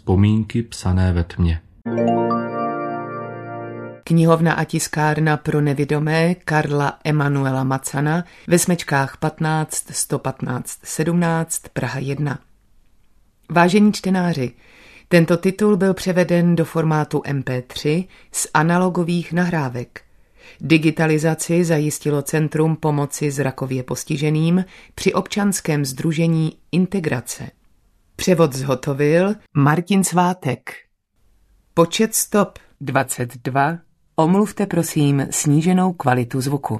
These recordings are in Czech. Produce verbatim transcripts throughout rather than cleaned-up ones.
Vzpomínky psané ve tmě. Knihovna a tiskárna pro nevidomé Karla Emanuela Macana ve Smečkách patnáct sto patnáct sedmnáct Praha jedna. Vážení čtenáři, tento titul byl převeden do formátu em pé tři z analogových nahrávek. Digitalizaci zajistilo Centrum pomoci zrakově postiženým při občanském sdružení Integrace. Převod zhotovil Martin Svátek. Počet stop dvacet dva. Omluvte prosím sníženou kvalitu zvuku.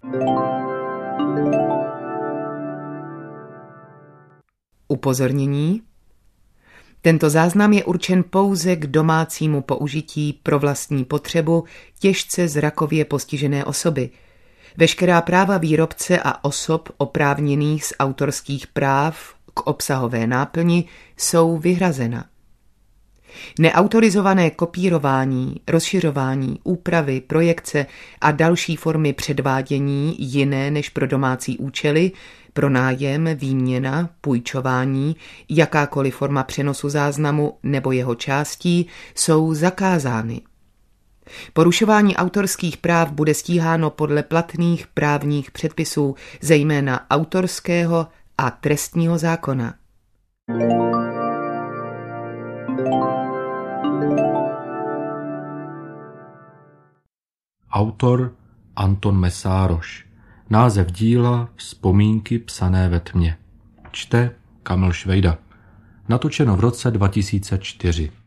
Upozornění. Tento záznam je určen pouze k domácímu použití pro vlastní potřebu těžce zrakově postižené osoby. Veškerá práva výrobce a osob oprávněných z autorských práv k obsahové náplni jsou vyhrazena. Neautorizované kopírování, rozšiřování, úpravy, projekce a další formy předvádění jiné než pro domácí účely, pronájem, výměna, půjčování, jakákoliv forma přenosu záznamu nebo jeho částí jsou zakázány. Porušování autorských práv bude stíháno podle platných právních předpisů, zejména autorského a trestního zákona. Autor Anton Mesároš. Název díla Vzpomínky psané ve tmě. Čte Kamil Švejda. Natočeno v roce dva tisíce čtyři.